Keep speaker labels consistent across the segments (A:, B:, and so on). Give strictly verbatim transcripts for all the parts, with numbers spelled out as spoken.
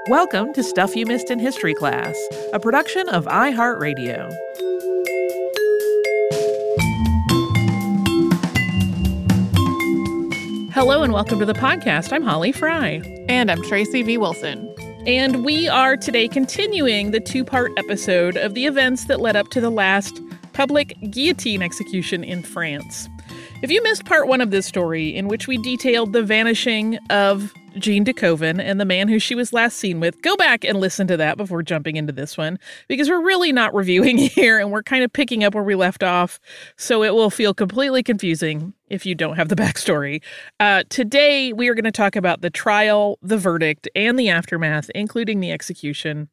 A: Welcome to Stuff You Missed in History Class, a production of iHeartRadio. Hello and welcome to the podcast. I'm Holly Fry.
B: And I'm Tracy V. Wilson.
A: And we are today continuing the two-part episode of the events that led up to the last public guillotine execution in France. If you missed part one of this story, in which we detailed the vanishing of Jean de Koven and the man who she was last seen with, go back and listen to that before jumping into this one, because we're really not reviewing here and we're kind of picking up where we left off, so it will feel completely confusing if you don't have the backstory. Uh, today, we are going to talk about the trial, the verdict, and the aftermath, including the execution.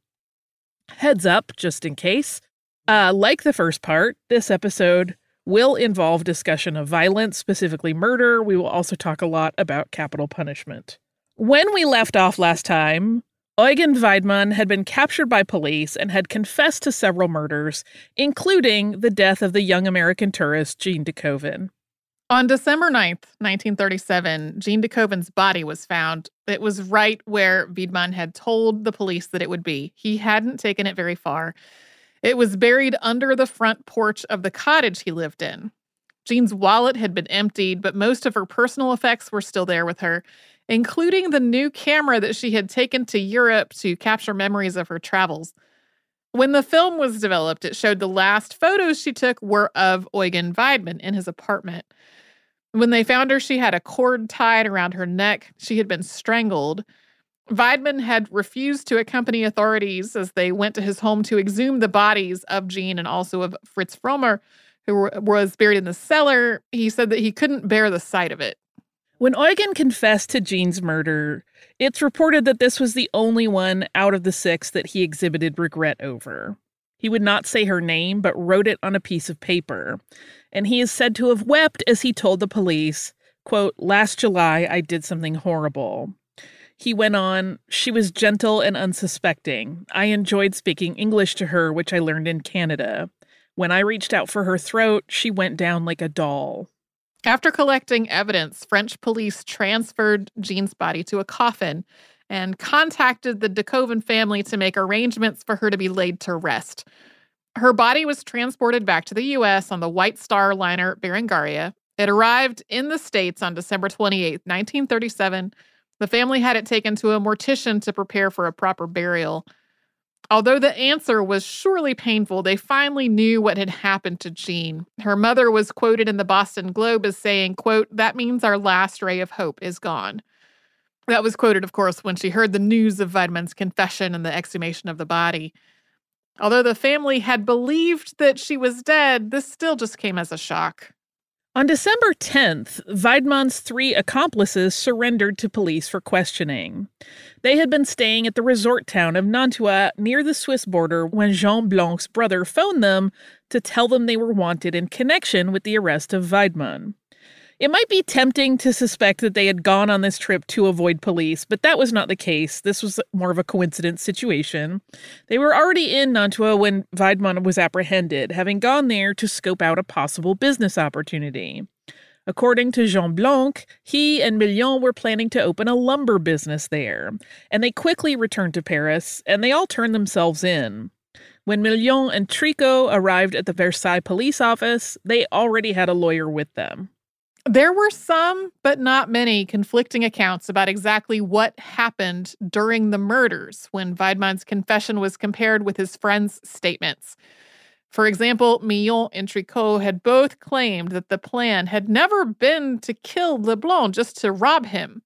A: Heads up, just in case. Uh, like the first part, this episode will involve discussion of violence, specifically murder. We will also talk a lot about capital punishment. When we left off last time, Eugen Weidmann had been captured by police and had confessed to several murders, including the death of the young American tourist Jean de Koven.
B: On December ninth, nineteen thirty-seven, Jean de Koven's body was found. It was right where Weidmann had told the police that it would be. He hadn't taken it very far. It was buried under the front porch of the cottage he lived in. Jean's wallet had been emptied, but most of her personal effects were still there with her, including the new camera that she had taken to Europe to capture memories of her travels. When the film was developed, it showed the last photos she took were of Eugen Weidmann in his apartment. When they found her, she had a cord tied around her neck. She had been strangled. Weidmann had refused to accompany authorities as they went to his home to exhume the bodies of Jean and also of Fritz Frommer, who were, was buried in the cellar. He said that he couldn't bear the sight of it.
A: When Eugen confessed to Jean's murder, it's reported that this was the only one out of the six that he exhibited regret over. He would not say her name, but wrote it on a piece of paper. And he is said to have wept as he told the police, quote, "Last July, I did something horrible." He went on, "She was gentle and unsuspecting. I enjoyed speaking English to her, which I learned in Canada. When I reached out for her throat, she went down like a doll."
B: After collecting evidence, French police transferred Jean's body to a coffin and contacted the de Koven family to make arrangements for her to be laid to rest. Her body was transported back to the U S on the White Star liner Berengaria. It arrived in the States on December twenty-eighth, nineteen thirty-seven. The family had it taken to a mortician to prepare for a proper burial. Although the answer was surely painful, they finally knew what had happened to Jean. Her mother was quoted in the Boston Globe as saying, quote, "That means our last ray of hope is gone." That was quoted, of course, when she heard the news of Weidmann's confession and the exhumation of the body. Although the family had believed that she was dead, this still just came as a shock.
A: On December tenth, Weidmann's three accomplices surrendered to police for questioning. They had been staying at the resort town of Nantua near the Swiss border when Jean Blanc's brother phoned them to tell them they were wanted in connection with the arrest of Weidmann. It might be tempting to suspect that they had gone on this trip to avoid police, but that was not the case. This was more of a coincidence situation. They were already in Nantua when Weidmann was apprehended, having gone there to scope out a possible business opportunity. According to Jean Blanc, he and Million were planning to open a lumber business there, and they quickly returned to Paris, and they all turned themselves in. When Million and Tricot arrived at the Versailles police office, they already had a lawyer with them.
B: There were some, but not many, conflicting accounts about exactly what happened during the murders when Weidmann's confession was compared with his friends' statements. For example, Million and Tricot had both claimed that the plan had never been to kill Leblanc, just to rob him.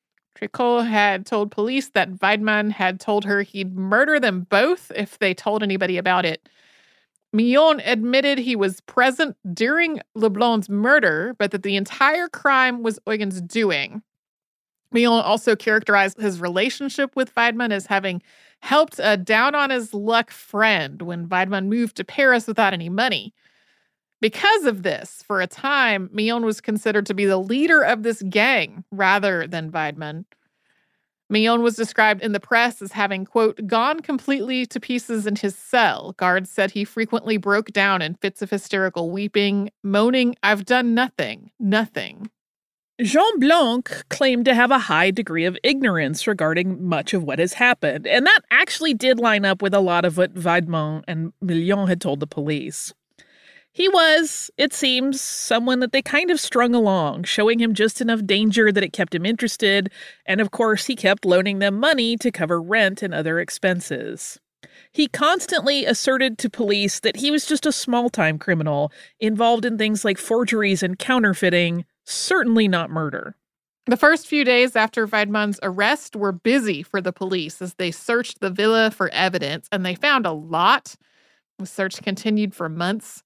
B: Tricot had told police that Weidmann had told her he'd murder them both if they told anybody about it. Million admitted he was present during Leblanc's murder, but that the entire crime was Eugen's doing. Million also characterized his relationship with Weidmann as having helped a down-on-his-luck friend when Weidmann moved to Paris without any money. Because of this, for a time, Million was considered to be the leader of this gang rather than Weidmann. Million was described in the press as having, quote, "gone completely to pieces in his cell." Guards said he frequently broke down in fits of hysterical weeping, moaning, "I've done nothing, nothing."
A: Jean Blanc claimed to have a high degree of ignorance regarding much of what has happened, and that actually did line up with a lot of what Weidmann and Million had told the police. He was, it seems, someone that they kind of strung along, showing him just enough danger that it kept him interested, and of course he kept loaning them money to cover rent and other expenses. He constantly asserted to police that he was just a small-time criminal, involved in things like forgeries and counterfeiting, certainly not murder.
B: The first few days after Weidmann's arrest were busy for the police as they searched the villa for evidence, and they found a lot. The search continued for months.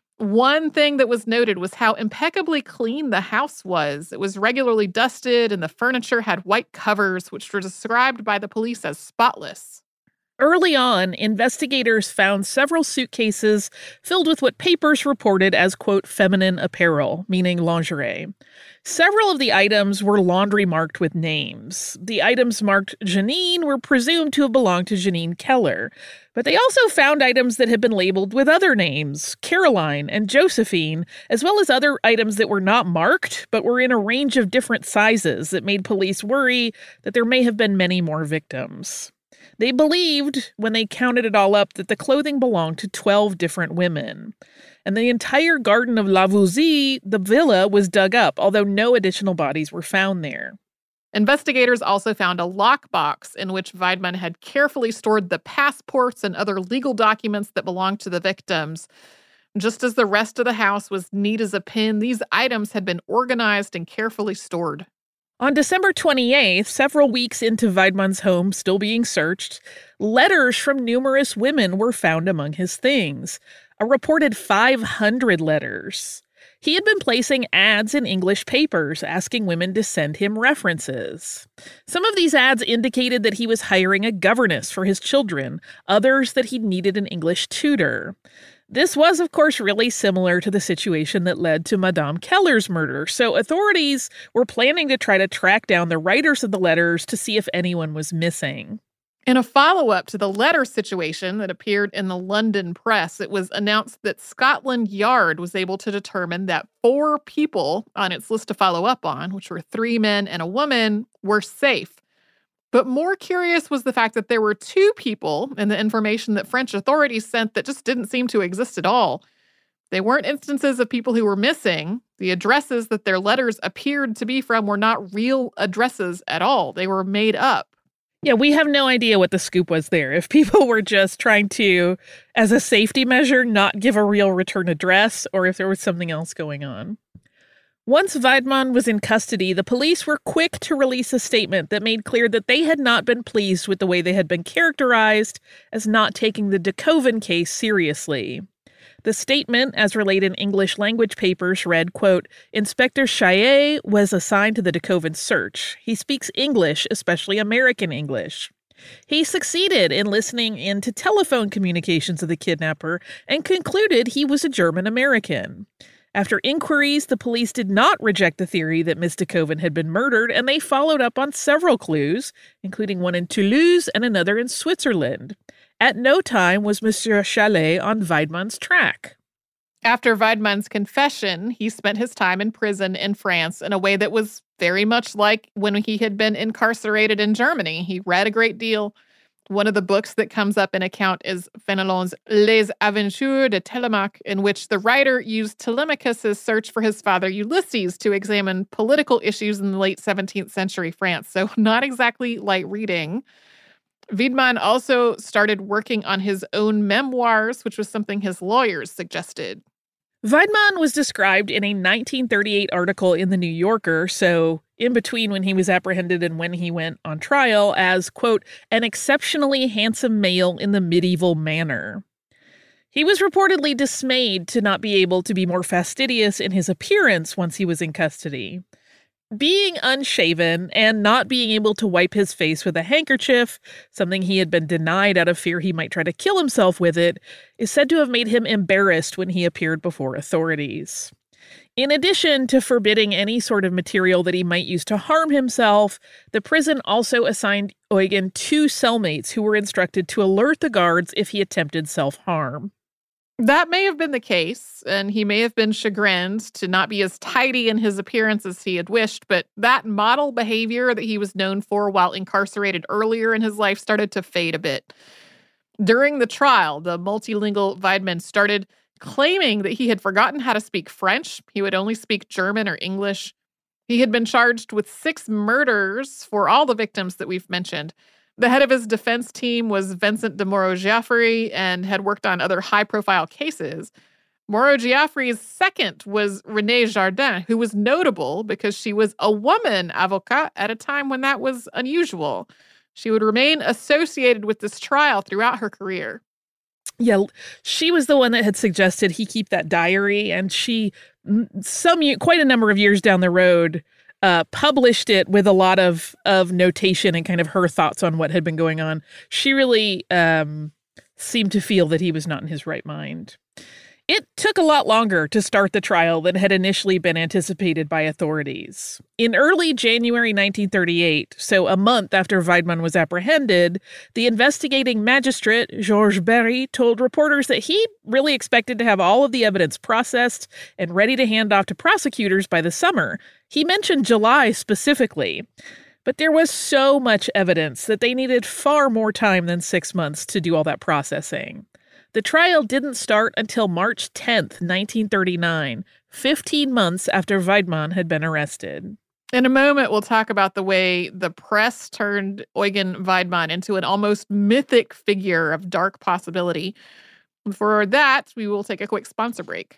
B: One thing that was noted was how impeccably clean the house was. It was regularly dusted, and the furniture had white covers, which were described by the police as spotless.
A: Early on, investigators found several suitcases filled with what papers reported as, quote, feminine apparel, meaning lingerie. Several of the items were laundry marked with names. The items marked Janine were presumed to have belonged to Janine Keller, but they also found items that had been labeled with other names, Caroline and Josephine, as well as other items that were not marked, but were in a range of different sizes that made police worry that there may have been many more victims. They believed, when they counted it all up, that the clothing belonged to twelve different women. And the entire garden of La Vouzie, the villa, was dug up, although no additional bodies were found there.
B: Investigators also found a lockbox in which Weidmann had carefully stored the passports and other legal documents that belonged to the victims. Just as the rest of the house was neat as a pin, these items had been organized and carefully stored.
A: On December twenty-eighth, several weeks into Weidmann's home still being searched, letters from numerous women were found among his things. A reported five hundred letters. He had been placing ads in English papers asking women to send him references. Some of these ads indicated that he was hiring a governess for his children, others that he needed an English tutor. This was, of course, really similar to the situation that led to Madame Keller's murder, so authorities were planning to try to track down the writers of the letters to see if anyone was missing.
B: In a follow-up to the letter situation that appeared in the London press, it was announced that Scotland Yard was able to determine that four people on its list to follow up on, which were three men and a woman, were safe. But more curious was the fact that there were two people in the information that French authorities sent that just didn't seem to exist at all. They weren't instances of people who were missing. The addresses that their letters appeared to be from were not real addresses at all. They were made up.
A: Yeah, we have no idea what the scoop was there. If people were just trying to, as a safety measure, not give a real return address, or if there was something else going on. Once Weidmann was in custody, the police were quick to release a statement that made clear that they had not been pleased with the way they had been characterized as not taking the De Koven case seriously. The statement, as relayed in English language papers, read, quote, Inspector Chaillet was assigned to the De Koven search. He speaks English, especially American English. He succeeded in listening into telephone communications of the kidnapper and concluded he was a German American. After inquiries, the police did not reject the theory that Miss De Koven had been murdered, and they followed up on several clues, including one in Toulouse and another in Switzerland. At no time was Monsieur Chaillet on Weidmann's track.
B: After Weidmann's confession, he spent his time in prison in France in a way that was very much like when he had been incarcerated in Germany. He read a great deal. One of the books that comes up in account is Fenelon's Les Aventures de Télémaque, in which the writer used Telemachus' search for his father Ulysses to examine political issues in the late seventeenth century France. So not exactly light reading. Weidmann also started working on his own memoirs, which was something his lawyers suggested.
A: Weidmann was described in a nineteen thirty-eight article in The New Yorker, so in between when he was apprehended and when he went on trial, as, quote, an exceptionally handsome male in the medieval manner. He was reportedly dismayed to not be able to be more fastidious in his appearance once he was in custody. Being unshaven and not being able to wipe his face with a handkerchief, something he had been denied out of fear he might try to kill himself with it, is said to have made him embarrassed when he appeared before authorities. In addition to forbidding any sort of material that he might use to harm himself, the prison also assigned Eugen two cellmates who were instructed to alert the guards if he attempted self-harm.
B: That may have been the case, and he may have been chagrined to not be as tidy in his appearance as he had wished, but that model behavior that he was known for while incarcerated earlier in his life started to fade a bit. During the trial, the multilingual Weidmann started claiming that he had forgotten how to speak French. He would only speak German or English. He had been charged with six murders for all the victims that we've mentioned. The head of his defense team was Vincent de Moreau-Giaffre and had worked on other high-profile cases. Moreau-Giaffre's second was Renée Jardin, who was notable because she was a woman avocat at a time when that was unusual. She would remain associated with this trial throughout her career.
A: Yeah, she was the one that had suggested he keep that diary, and she, some quite a number of years down the road, Uh, published it with a lot of, of notation and kind of her thoughts on what had been going on. She really um, seemed to feel that he was not in his right mind. It took a lot longer to start the trial than had initially been anticipated by authorities. In early January nineteen thirty-eight, so a month after Weidmann was apprehended, the investigating magistrate, Georges Berry, told reporters that he really expected to have all of the evidence processed and ready to hand off to prosecutors by the summer. He mentioned July specifically. But there was so much evidence that they needed far more time than six months to do all that processing. The trial didn't start until March tenth, nineteen thirty-nine, fifteen months after Weidmann had been arrested.
B: In a moment, we'll talk about the way the press turned Eugen Weidmann into an almost mythic figure of dark possibility. For that, we will take a quick sponsor break.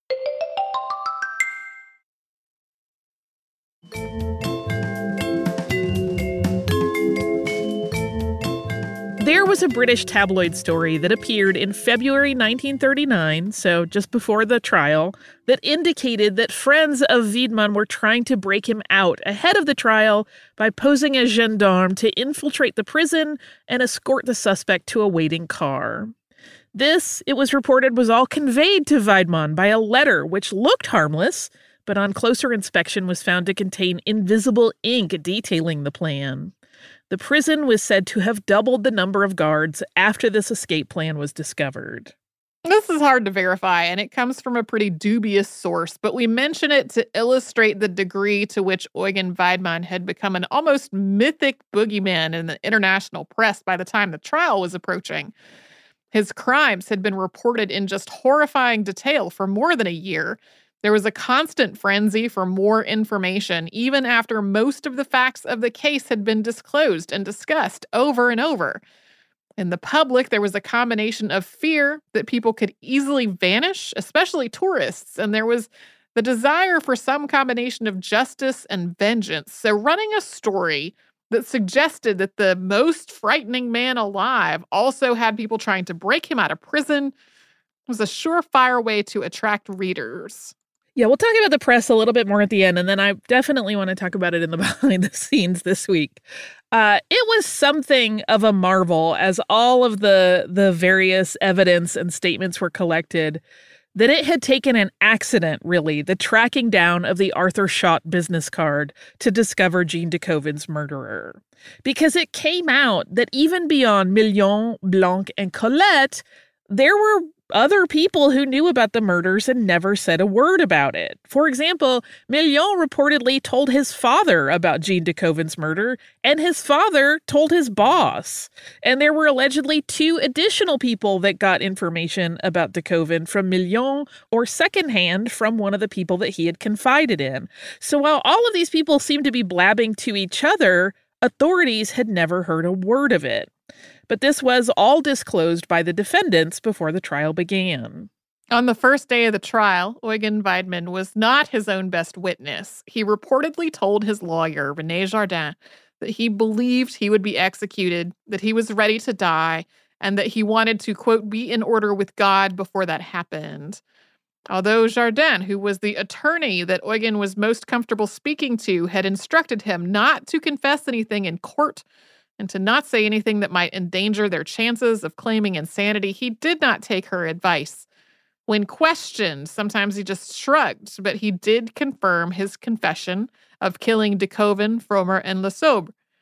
A: There was a British tabloid story that appeared in February nineteen thirty-nine, so just before the trial, that indicated that friends of Weidmann were trying to break him out ahead of the trial by posing as gendarme to infiltrate the prison and escort the suspect to a waiting car. This, it was reported, was all conveyed to Weidmann by a letter which looked harmless, but on closer inspection was found to contain invisible ink detailing the plan. The prison was said to have doubled the number of guards after this escape plan was discovered.
B: This is hard to verify, and it comes from a pretty dubious source, but we mention it to illustrate the degree to which Eugen Weidmann had become an almost mythic boogeyman in the international press by the time the trial was approaching. His crimes had been reported in just horrifying detail for more than a year. There was a constant frenzy for more information, even after most of the facts of the case had been disclosed and discussed over and over. In the public, there was a combination of fear that people could easily vanish, especially tourists, and there was the desire for some combination of justice and vengeance. So running a story that suggested that the most frightening man alive also had people trying to break him out of prison was a surefire way to attract readers.
A: Yeah, we'll talk about the press a little bit more at the end, and then I definitely want to talk about it in the behind the scenes this week. Uh, it was something of a marvel as all of the the various evidence and statements were collected that it had taken an accident, really, the tracking down of the Arthur Schott business card to discover Jean de Koven's murderer. Because it came out that even beyond Million, Blanc, and Colette, there were other people who knew about the murders and never said a word about it. For example, Million reportedly told his father about Jean de Koven's murder, and his father told his boss. And there were allegedly two additional people that got information about de Koven from Million or secondhand from one of the people that he had confided in. So while all of these people seemed to be blabbing to each other, authorities had never heard a word of it. But this was all disclosed by the defendants before the trial began.
B: On the first day of the trial, Eugen Weidmann was not his own best witness. He reportedly told his lawyer, Renée Jardin, that he believed he would be executed, that he was ready to die, and that he wanted to, quote, be in order with God before that happened. Although Jardin, who was the attorney that Eugen was most comfortable speaking to, had instructed him not to confess anything in court and to not say anything that might endanger their chances of claiming insanity, he did not take her advice. When questioned, sometimes he just shrugged, but he did confirm his confession of killing de Koven, Frommer, and Le Sobre.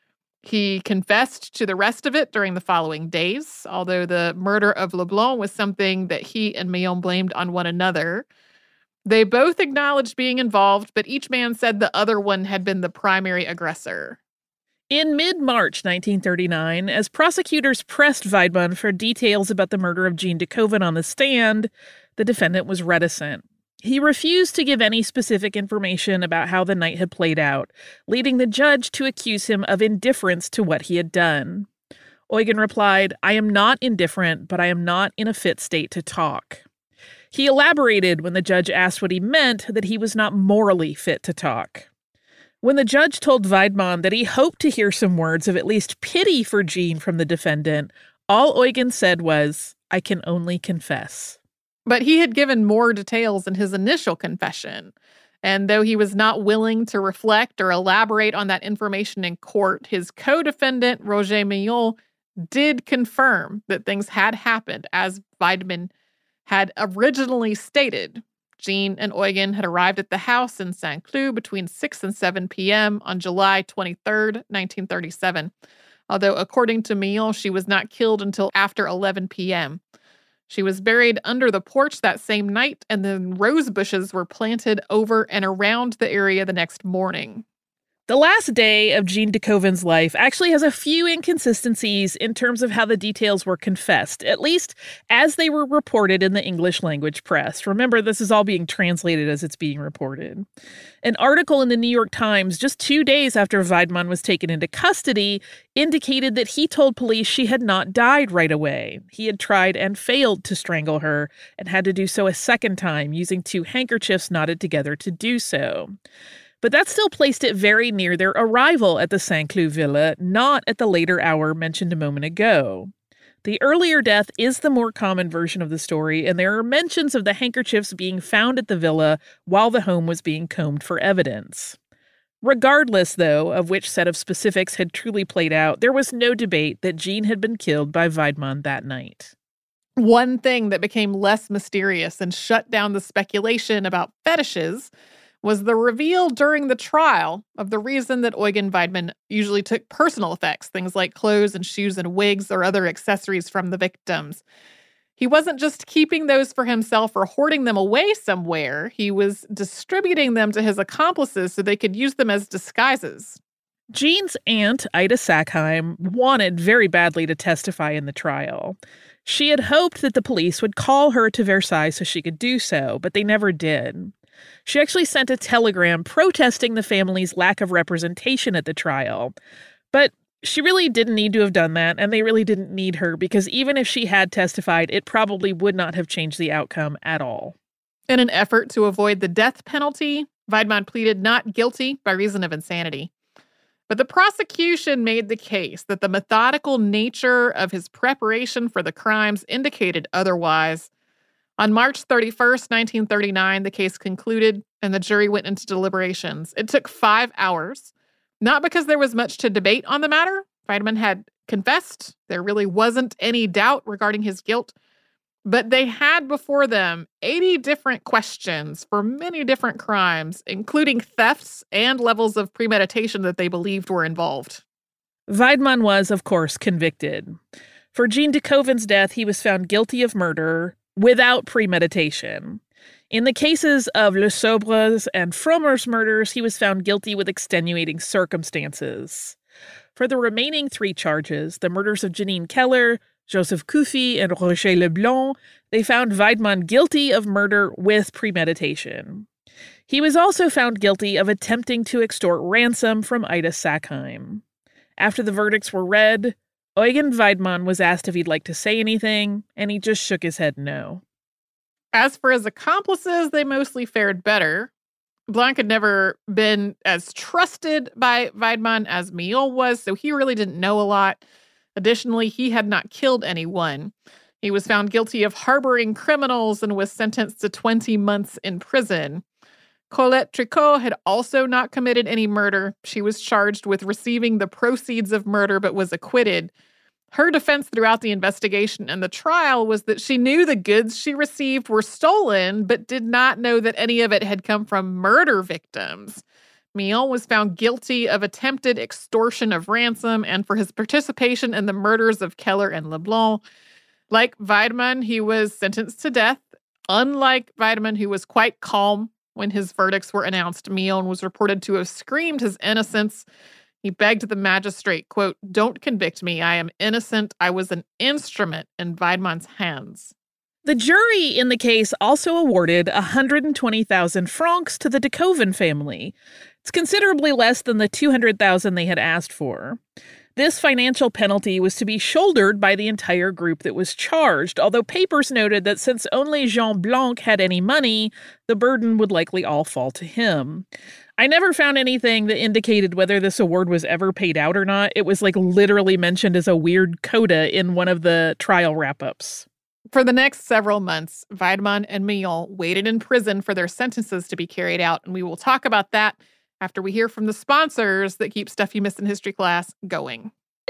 B: He confessed to the rest of it during the following days, although the murder of Leblanc was something that he and Millon blamed on one another. They both acknowledged being involved, but each man said the other one had been the primary aggressor.
A: In mid-March nineteen thirty-nine, as prosecutors pressed Weidmann for details about the murder of Jean de Koven on the stand, the defendant was reticent. He refused to give any specific information about how the night had played out, leading the judge to accuse him of indifference to what he had done. Eugen replied, "I am not indifferent, but I am not in a fit state to talk." He elaborated when the judge asked what he meant, that he was not morally fit to talk. When the judge told Weidmann that he hoped to hear some words of at least pity for Jean from the defendant, all Eugen said was, "I can only confess."
B: But he had given more details in his initial confession. And though he was not willing to reflect or elaborate on that information in court, his co-defendant, Roger Millon, did confirm that things had happened as Weidmann had originally stated. Jean and Eugen had arrived at the house in Saint-Cloud between six and seven p.m. on July twenty-third, nineteen thirty-seven, although according to Millon, she was not killed until after eleven p.m. She was buried under the porch that same night, and then rose bushes were planted over and around the area the next morning.
A: The last day of Jean de Koven's life actually has a few inconsistencies in terms of how the details were confessed, at least as they were reported in the English language press. Remember, this is all being translated as it's being reported. An article in the New York Times just two days after Weidmann was taken into custody indicated that he told police she had not died right away. He had tried and failed to strangle her and had to do so a second time, using two handkerchiefs knotted together to do so. But that still placed it very near their arrival at the Saint-Cloud villa, not at the later hour mentioned a moment ago. The earlier death is the more common version of the story, and there are mentions of the handkerchiefs being found at the villa while the home was being combed for evidence. Regardless, though, of which set of specifics had truly played out, there was no debate that Jean had been killed by Weidmann that night.
B: One thing that became less mysterious and shut down the speculation about fetishes was the reveal during the trial of the reason that Eugen Weidmann usually took personal effects, things like clothes and shoes and wigs or other accessories from the victims. He wasn't just keeping those for himself or hoarding them away somewhere. He was distributing them to his accomplices so they could use them as disguises.
A: Jean's aunt, Ida Sackheim, wanted very badly to testify in the trial. She had hoped that the police would call her to Versailles so she could do so, but they never did. She actually sent a telegram protesting the family's lack of representation at the trial. But she really didn't need to have done that, and they really didn't need her, because even if she had testified, it probably would not have changed the outcome at all.
B: In an effort to avoid the death penalty, Weidmann pleaded not guilty by reason of insanity. But the prosecution made the case that the methodical nature of his preparation for the crimes indicated otherwise. On March thirty-first, nineteen thirty-nine, the case concluded and the jury went into deliberations. It took five hours, not because there was much to debate on the matter. Weidmann had confessed. There really wasn't any doubt regarding his guilt. But they had before them eighty different questions for many different crimes, including thefts and levels of premeditation that they believed were involved.
A: Weidmann was, of course, convicted. For Jean de Koven's death, he was found guilty of murder without premeditation. In the cases of Le Sobre's and Frommer's murders, he was found guilty with extenuating circumstances. For the remaining three charges, the murders of Janine Keller, Joseph Couffy, and Roger Leblanc, they found Weidmann guilty of murder with premeditation. He was also found guilty of attempting to extort ransom from Ida Sackheim. After the verdicts were read, Eugen Weidmann was asked if he'd like to say anything, and he just shook his head no.
B: As for his accomplices, they mostly fared better. Blanc had never been as trusted by Weidmann as Millon was, so he really didn't know a lot. Additionally, he had not killed anyone. He was found guilty of harboring criminals and was sentenced to twenty months in prison. Colette Tricot had also not committed any murder. She was charged with receiving the proceeds of murder but was acquitted. Her defense throughout the investigation and the trial was that she knew the goods she received were stolen, but did not know that any of it had come from murder victims. Millon was found guilty of attempted extortion of ransom and for his participation in the murders of Keller and Leblanc. Like Wiedemann, he was sentenced to death. Unlike Wiedemann, who was quite calm when his verdicts were announced, Millon was reported to have screamed his innocence. He begged the magistrate, quote, "Don't convict me. I am innocent. I was an instrument in Wiedemann's hands."
A: The jury in the case also awarded one hundred twenty thousand francs to the de Koven family. It's considerably less than the two hundred thousand they had asked for. This financial penalty was to be shouldered by the entire group that was charged, although papers noted that since only Jean Blanc had any money, the burden would likely all fall to him. I never found anything that indicated whether this award was ever paid out or not. It was like literally mentioned as a weird coda in one of the trial wrap-ups.
B: For the next several months, Wiedemann and Millon waited in prison for their sentences to be carried out, and we will talk about that after we hear from the sponsors that keep Stuff You Missed in History Class going.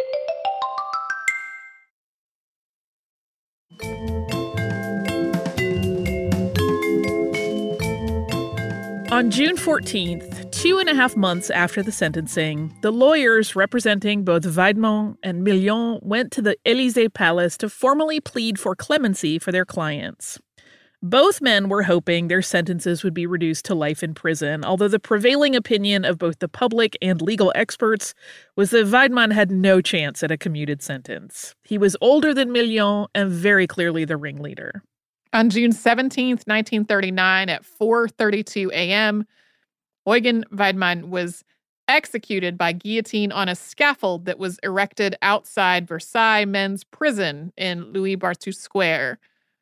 A: On June fourteenth, two and a half months after the sentencing, the lawyers representing both Wiedemann and Millon went to the Élysée Palace to formally plead for clemency for their clients. Both men were hoping their sentences would be reduced to life in prison, although the prevailing opinion of both the public and legal experts was that Wiedemann had no chance at a commuted sentence. He was older than Millon and very clearly the ringleader.
B: On June seventeenth, nineteen thirty-nine, at four thirty-two a.m., Eugen Wiedemann was executed by guillotine on a scaffold that was erected outside Versailles Men's Prison in Louis Barthou Square.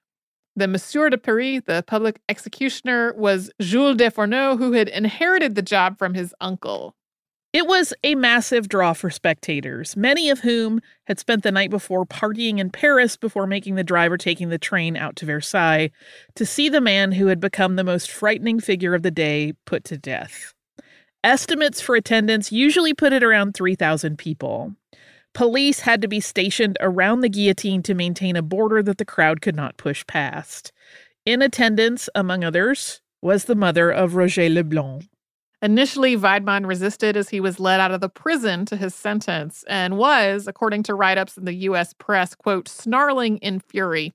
B: The Monsieur de Paris, the public executioner, was Jules Defourneaux, who had inherited the job from his uncle.
A: It was a massive draw for spectators, many of whom had spent the night before partying in Paris before making the drive or taking the train out to Versailles to see the man who had become the most frightening figure of the day put to death. Estimates for attendance usually put it around three thousand people. Police had to be stationed around the guillotine to maintain a border that the crowd could not push past. In attendance, among others, was the mother of Roger Leblanc.
B: Initially, Wiedemann resisted as he was led out of the prison to his sentence and was, according to write-ups in the U S press, quote, snarling in fury.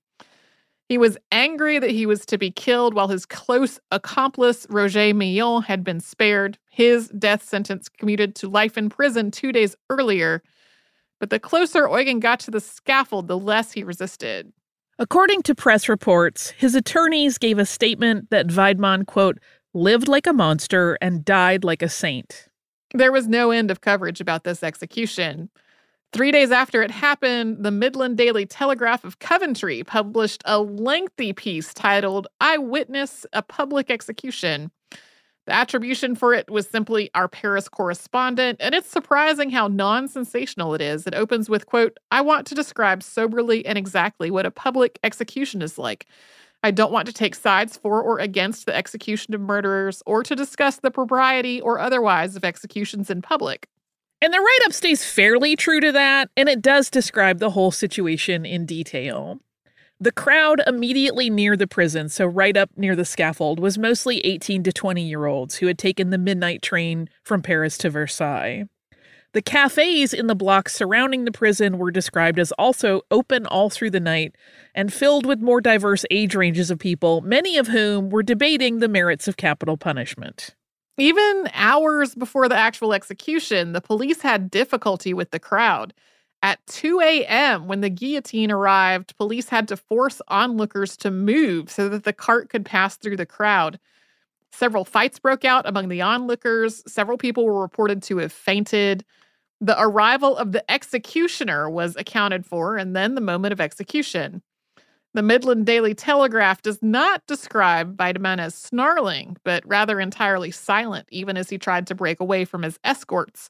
B: He was angry that he was to be killed while his close accomplice, Roger Millon, had been spared, his death sentence commuted to life in prison two days earlier. But the closer Eugen got to the scaffold, the less he resisted.
A: According to press reports, his attorneys gave a statement that Wiedemann, quote, lived like a monster and died like a saint.
B: There was no end of coverage about this execution. Three days after it happened, the Midland Daily Telegraph of Coventry published a lengthy piece titled "Eyewitness: A Public Execution." The attribution for it was simply "Our Paris Correspondent," and it's surprising how non-sensational it is. It opens with, quote, "I want to describe soberly and exactly what a public execution is like. I don't want to take sides for or against the execution of murderers or to discuss the propriety or otherwise of executions in public."
A: And the write-up stays fairly true to that, and it does describe the whole situation in detail. The crowd immediately near the prison, so right up near the scaffold, was mostly eighteen to twenty-year-olds who had taken the midnight train from Paris to Versailles. The cafes in the blocks surrounding the prison were described as also open all through the night and filled with more diverse age ranges of people, many of whom were debating the merits of capital punishment.
B: Even hours before the actual execution, the police had difficulty with the crowd. At two a.m., when the guillotine arrived, police had to force onlookers to move so that the cart could pass through the crowd. Several fights broke out among the onlookers. Several people were reported to have fainted. The arrival of the executioner was accounted for, and then the moment of execution. The Midland Daily Telegraph does not describe Wiedemann as snarling, but rather entirely silent, even as he tried to break away from his escorts.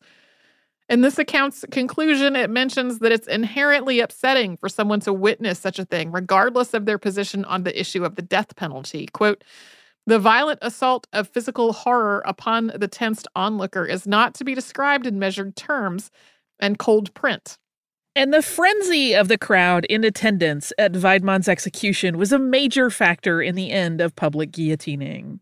B: In this account's conclusion, it mentions that it's inherently upsetting for someone to witness such a thing, regardless of their position on the issue of the death penalty. Quote, "The violent assault of physical horror upon the tensed onlooker is not to be described in measured terms and cold print."
A: And the frenzy of the crowd in attendance at Wiedemann's execution was a major factor in the end of public guillotining.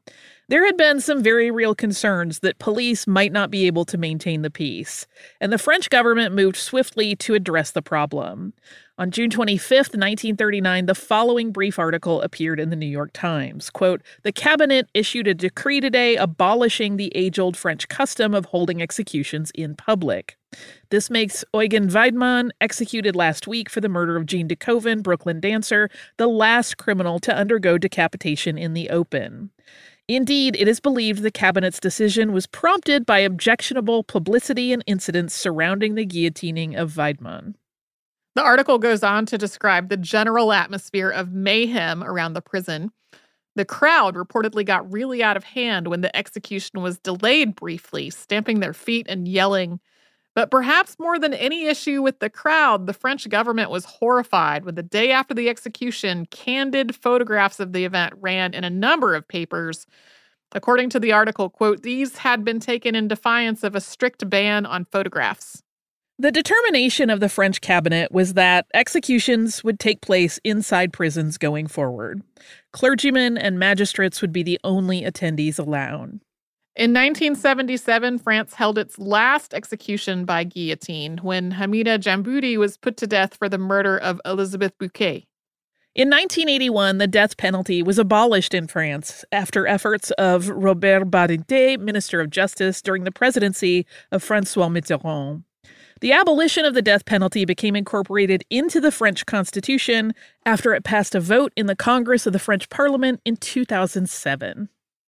A: There had been some very real concerns that police might not be able to maintain the peace, and the French government moved swiftly to address the problem. On June twenty-fifth, nineteen thirty-nine, the following brief article appeared in the New York Times. Quote, "The cabinet issued a decree today abolishing the age-old French custom of holding executions in public. This makes Eugen Weidmann, executed last week for the murder of Jean DeKoven, Brooklyn dancer, the last criminal to undergo decapitation in the open. Indeed, it is believed the cabinet's decision was prompted by objectionable publicity and incidents surrounding the guillotining of Weidmann."
B: The article goes on to describe the general atmosphere of mayhem around the prison. The crowd reportedly got really out of hand when the execution was delayed briefly, stamping their feet and yelling. But perhaps more than any issue with the crowd, the French government was horrified when the day after the execution, candid photographs of the event ran in a number of papers. According to the article, quote, "These had been taken in defiance of a strict ban on photographs."
A: The determination of the French cabinet was that executions would take place inside prisons going forward. Clergymen and magistrates would be the only attendees allowed.
B: In nineteen seventy-seven, France held its last execution by guillotine when Hamida Djamboudi was put to death for the murder of Elizabeth Bouquet.
A: In nineteen eighty-one, the death penalty was abolished in France after efforts of Robert Badinter, Minister of Justice, during the presidency of François Mitterrand. The abolition of the death penalty became incorporated into the French Constitution after it passed a vote in the Congress of the French Parliament in two thousand seven.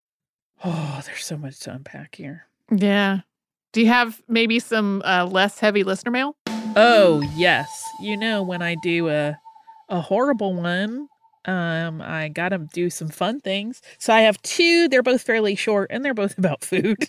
A: Oh, there's so much to unpack here.
B: Yeah. Do you have maybe some uh, less heavy listener mail?
A: Oh, yes. You know, when I do a a horrible one, um, I gotta do some fun things. So I have two. They're both fairly short, and they're both about food.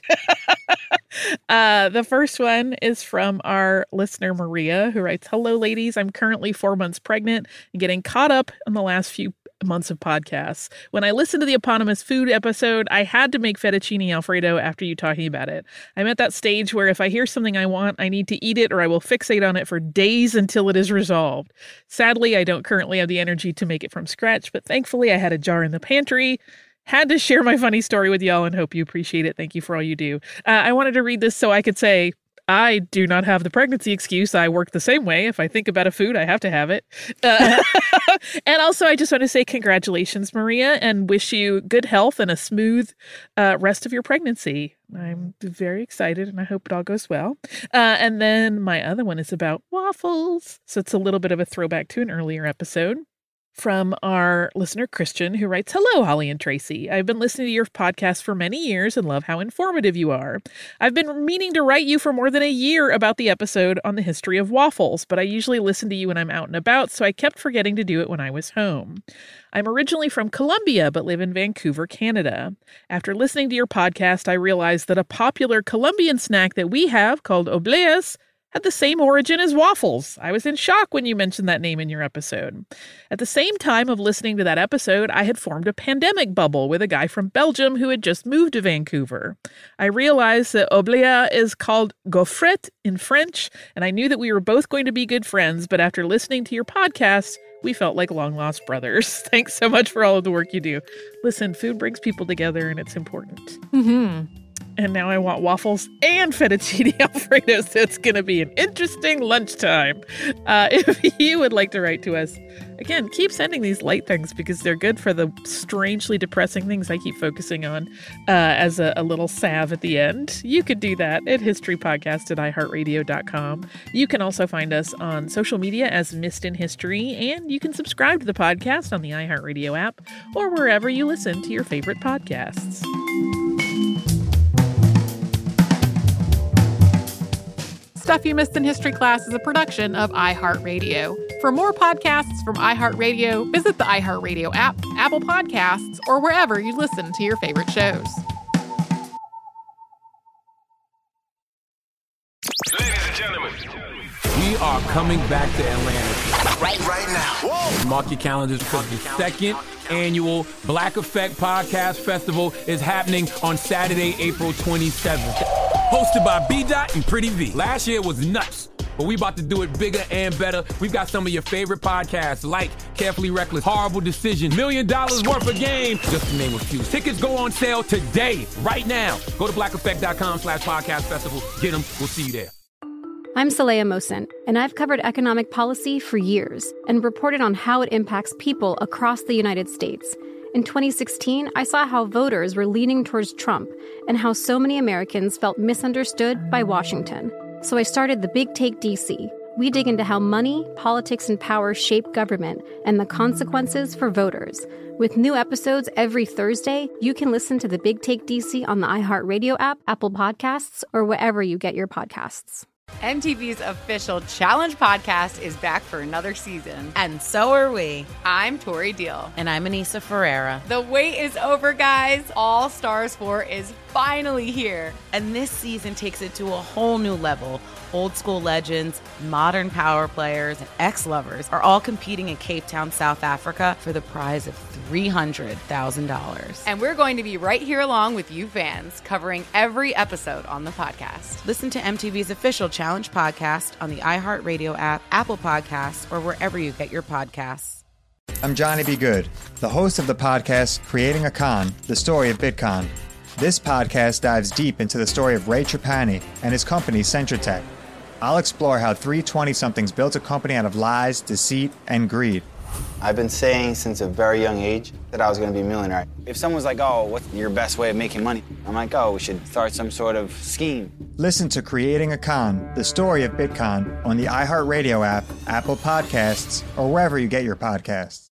A: uh, the first one is from our listener, Maria, who writes, "Hello, ladies. I'm currently four months pregnant and getting caught up in the last few months of podcasts. When I listened to the eponymous food episode, I had to make fettuccine Alfredo after you talking about it. I'm at that stage where if I hear something I want, I need to eat it or I will fixate on it for days until it is resolved. Sadly, I don't currently have the energy to make it from scratch, but thankfully I had a jar in the pantry. Had to share my funny story with y'all and hope you appreciate it. Thank you for all you do. Uh, I wanted to read this so I could say, I do not have the pregnancy excuse. I work the same way. If I think about a food, I have to have it. Uh, and also, I just want to say congratulations, Maria, and wish you good health and a smooth uh, rest of your pregnancy. I'm very excited, and I hope it all goes well. Uh, and then my other one is about waffles. So it's a little bit of a throwback to an earlier episode. From our listener, Christian, who writes, "Hello, Holly and Tracy. I've been listening to your podcast for many years and love how informative you are. I've been meaning to write you for more than a year about the episode on the history of waffles, but I usually listen to you when I'm out and about, so I kept forgetting to do it when I was home. I'm originally from Colombia, but live in Vancouver, Canada. After listening to your podcast, I realized that a popular Colombian snack that we have called obleas had the same origin as waffles. I was in shock when you mentioned that name in your episode. At the same time of listening to that episode, I had formed a pandemic bubble with a guy from Belgium who had just moved to Vancouver. I realized that oblea is called gaufrette in French, and I knew that we were both going to be good friends, but after listening to your podcast, we felt like long-lost brothers. Thanks so much for all of the work you do. Listen, food brings people together, and it's important."
B: Mm-hmm.
A: And now I want waffles and fettuccine Alfredo, so it's going to be an interesting lunchtime. Uh, if you would like to write to us, again, keep sending these light things because they're good for the strangely depressing things I keep focusing on uh, as a, a little salve at the end. You could do that at historypodcast at i heart radio dot com. You can also find us on social media as Missed in History, and you can subscribe to the podcast on the iHeartRadio app or wherever you listen to your favorite podcasts.
B: Stuff You Missed in History Class is a production of iHeartRadio. For more podcasts from iHeartRadio, visit the iHeartRadio app, Apple Podcasts, or wherever you listen to your favorite shows.
C: Ladies and gentlemen,
D: we are coming back to Atlanta.
C: Right, right now. Whoa.
D: Mark your calendars because the second annual Black Effect Podcast Festival is happening on Saturday, April twenty-seventh. Hosted by B-Dot and Pretty V. Last year was nuts. but we about to do it bigger and better. We've got some of your favorite podcasts like Carefully Reckless, Horrible Decision, Million Dollars Worth of Game, just to name a few. Tickets go on sale today, right now. Go to black effect dot com slash podcast festival. Get them. We'll see you there.
E: I'm Saleha Mohsin, and I've covered economic policy for years and reported on how it impacts people across the United States. In twenty sixteen, I saw how voters were leaning towards Trump and how so many Americans felt misunderstood by Washington. So I started The Big Take D C. We dig into how money, politics, and power shape government and the consequences for voters. With new episodes every Thursday, you can listen to The Big Take D C on the iHeartRadio app, Apple Podcasts, or wherever you get your podcasts.
F: M T V's official Challenge podcast is back for another season.
G: And so are we.
F: I'm Tori Deal.
G: And I'm Anissa Ferreira.
F: The wait is over, guys. All Stars four is finally here.
G: And this season takes it to a whole new level. Old school legends, modern power players, and ex-lovers are all competing in Cape Town, South Africa for the prize of three hundred thousand dollars.
F: And we're going to be right here along with you fans, covering every episode on the podcast.
G: Listen to M T V's official Challenge podcast on the iHeartRadio app, Apple Podcasts, or wherever you get your podcasts.
H: I'm Johnny B. Good, the host of the podcast Creating a Con, the story of Bitcoin. This podcast dives deep into the story of Ray Trapani and his company Centratech. I'll explore how three twenty-somethings built a company out of lies, deceit, and greed.
I: I've been saying since a very young age that I was going to be a millionaire. If someone's like, oh, what's your best way of making money? I'm like, oh, we should start some sort of scheme.
H: Listen to Creating a Con, the story of Bitcoin on the iHeartRadio app, Apple Podcasts, or wherever you get your podcasts.